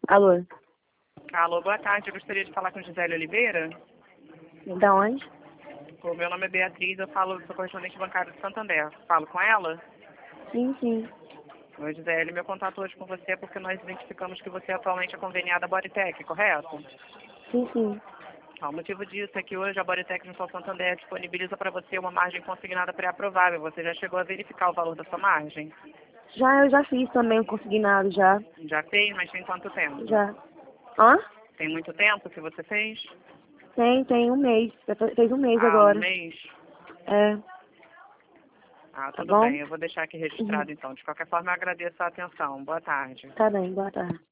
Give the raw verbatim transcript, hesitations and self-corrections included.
Alô? Alô, boa tarde. Eu gostaria de falar com Gisele Oliveira. Da onde? O meu nome é Beatriz, eu falo do correspondente bancário de Santander. Falo com ela? Sim, sim. Oi, Gisele. Meu contato hoje com você é porque nós identificamos que você atualmente é conveniada à Bodytech, correto? Sim, sim. Ah, o motivo disso é que hoje a Bodytech no Sol Santander disponibiliza para você uma margem consignada pré-aprovável. Você já chegou a verificar o valor da sua margem? Já, eu já fiz também o consignado, já. Já fez, mas tem quanto tempo? Já. Hã? Tem muito tempo que você fez? Tem, tem um mês. Já fe- Fez um mês Ah, um agora. mês? É, Ah, tá tudo bom? bem. Eu vou deixar aqui Uhum. registrado então. De qualquer forma, eu agradeço a atenção. Boa tarde. Tá bem, boa tarde.